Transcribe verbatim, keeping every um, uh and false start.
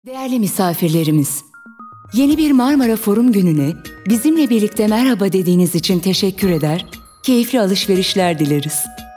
Değerli misafirlerimiz, yeni bir Marmara Forum gününe bizimle birlikte merhaba dediğiniz için teşekkür eder, keyifli alışverişler dileriz.